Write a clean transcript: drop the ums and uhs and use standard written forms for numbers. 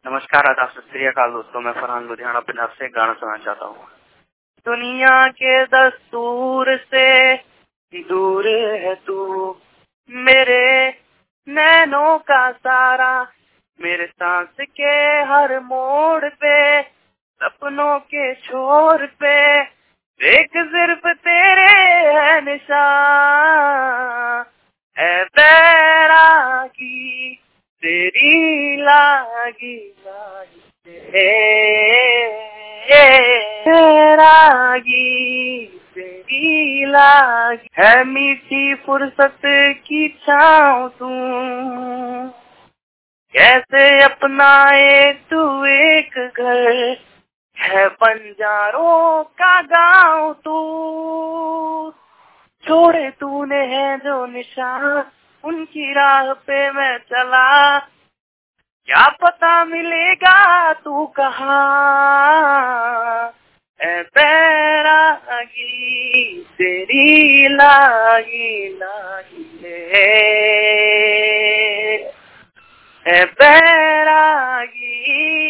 नमस्कार, आदाब, सत श्री अकाल दोस्तों। मैं फरहान लुधियाना पंजाब से गाना सुनाना चाहता हूँ। दुनिया के दस्तूर से दूर है तू, मेरे नैनों का सारा, मेरे सांस के हर मोड़ पे, सपनों के छोर पे एक सिर्फ तेरे है निशान। ऐ बैरागी तेरी लागी लागी बैरागी तेरी लागी है, मीठी फुर्सत की छाँव तू, कैसे अपनाए तू एक घर, है बंजारों का गाँव तू। छोड़े तूने है जो निशान, उनकी राह पे मैं चला, क्या पता मिलेगा तू कहाँ। ऐ बैरागी तेरी लागी लागी है, ऐ बैरागी